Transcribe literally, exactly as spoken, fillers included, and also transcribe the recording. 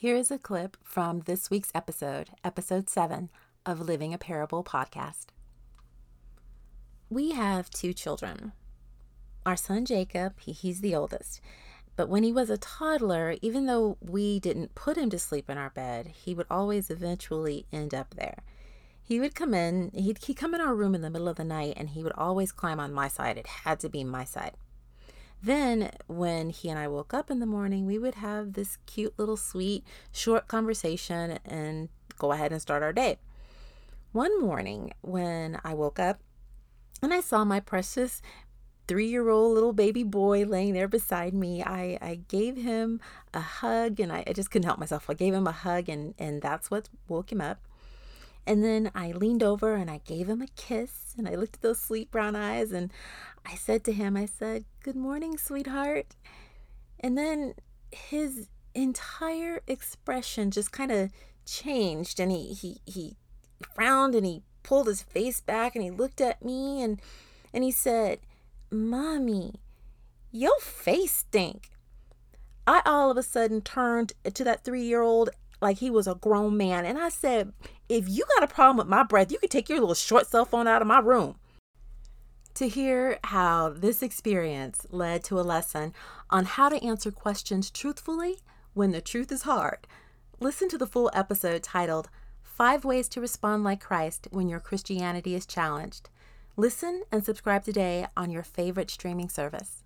Here is a clip from this week's episode, episode seven of Living a Parable podcast. We have two children. Our son Jacob, he, he's the oldest. But when he was a toddler, even though we didn't put him to sleep in our bed, he would always eventually end up there. He would come in, he'd, he'd come in our room in the middle of the night, and he would always climb on my side. It had to be my side. Then when he and I woke up in the morning, we would have this cute little sweet short conversation and go ahead and start our day. One morning when I woke up and I saw my precious three-year-old little baby boy laying there beside me, I, I gave him a hug, and I, I just couldn't help myself. I gave him a hug, and, and that's what woke him up. And then I leaned over and I gave him a kiss, and I looked at those sweet brown eyes, and I said to him, I said, "Good morning, sweetheart." And then his entire expression just kind of changed, and he, he, he frowned, and he pulled his face back, and he looked at me, and, and he said, "Mommy, your face stink." I all of a sudden turned to that three-year-old like he was a grown man, and I said, "If you got a problem with my breath, you can take your little short cell phone out of my room." To hear how this experience led to a lesson on how to answer questions truthfully when the truth is hard, listen to the full episode titled Five Ways to Respond Like Christ When Your Christianity is Challenged. Listen and subscribe today on your favorite streaming service.